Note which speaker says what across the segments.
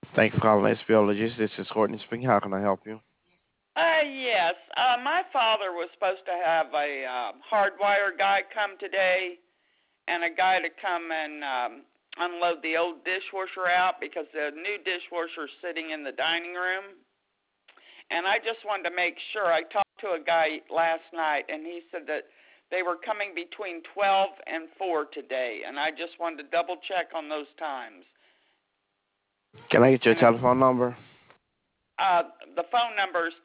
Speaker 1: Thank you for calling Logistics. This is Courtney speaking. How can I help you?
Speaker 2: Yes. My father was supposed to have a hardwire guy come today and a guy to come and unload the old dishwasher out because the new dishwasher is sitting in the dining room. And I just wanted to make sure. I talked to a guy last night, and he said that they were coming between 12 and 4 today, and I just wanted to double check on those times.
Speaker 1: Can I get your
Speaker 2: And it's
Speaker 1: telephone number?
Speaker 2: the phone number is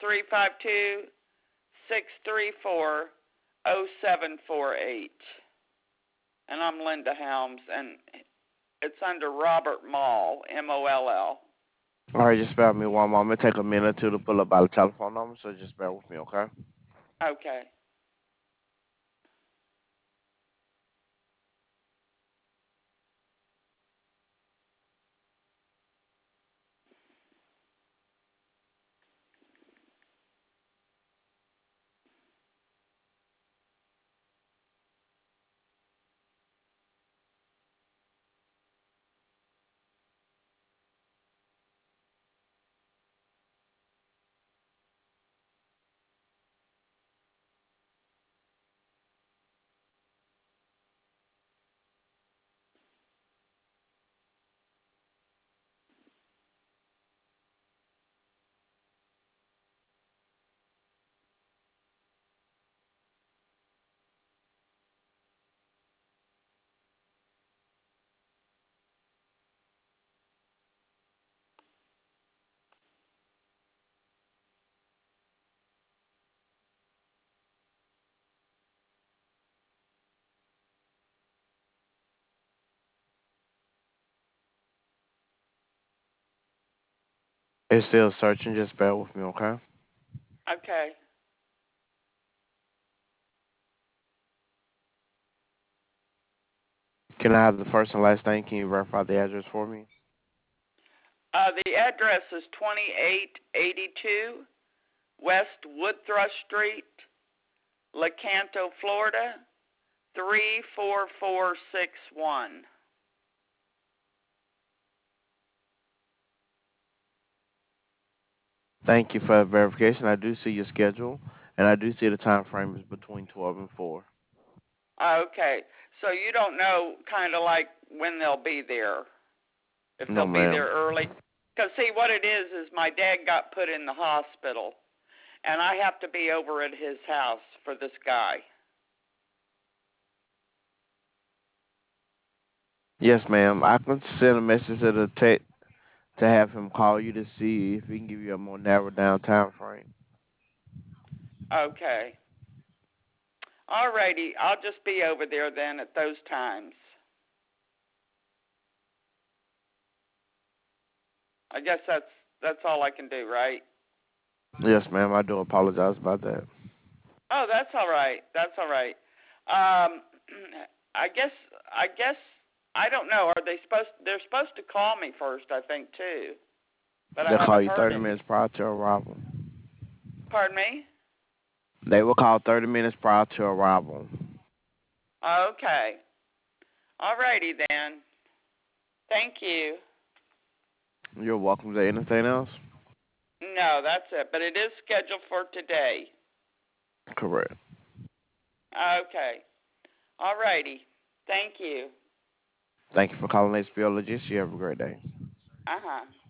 Speaker 2: 352-634-0748. And I'm Linda Helms, and it's under Robert Moll, Moll.
Speaker 1: All right, just bear with me one moment. Take a minute or two to pull up our telephone number, so just bear with me, okay?
Speaker 2: Okay.
Speaker 1: It's still searching. Just bear with me, okay?
Speaker 2: Okay.
Speaker 1: Can I have the first and last name? Can you verify the address for me?
Speaker 2: The address is 2882 West Woodthrush Street, Lecanto, Florida, 34461.
Speaker 1: Thank you for the verification. I do see your schedule, and I do see the time frame is between 12 and 4.
Speaker 2: Okay. So you don't know kind of like when they'll be there, if
Speaker 1: No,
Speaker 2: they'll be
Speaker 1: ma'am.
Speaker 2: there early. Because, see, what it is my dad got put in the hospital, and I have to be over at his house for this guy.
Speaker 1: Yes, ma'am. I can send a message to the tech to have him call you to see if he can give you a more narrowed down time frame.
Speaker 2: Okay. All righty. I'll just be over there then at those times. I guess that's all I can do, right?
Speaker 1: Yes, ma'am. I do apologize about that.
Speaker 2: Oh, that's all right. That's all right. Um, I guess I guess I don't know. Are they supposed? They're supposed to call me first, I think too, but I
Speaker 1: They'll call
Speaker 2: haven't
Speaker 1: you
Speaker 2: heard
Speaker 1: 30
Speaker 2: any.
Speaker 1: minutes prior to arrival.
Speaker 2: Pardon me?
Speaker 1: They will call 30 minutes prior to arrival.
Speaker 2: Okay. All righty then. Thank you.
Speaker 1: You're welcome. Is there anything else?
Speaker 2: No, that's it. But it is scheduled for today.
Speaker 1: Correct.
Speaker 2: Okay. All righty. Thank you.
Speaker 1: Thank you for calling HBO Logistics. You have a great day.
Speaker 2: Uh huh.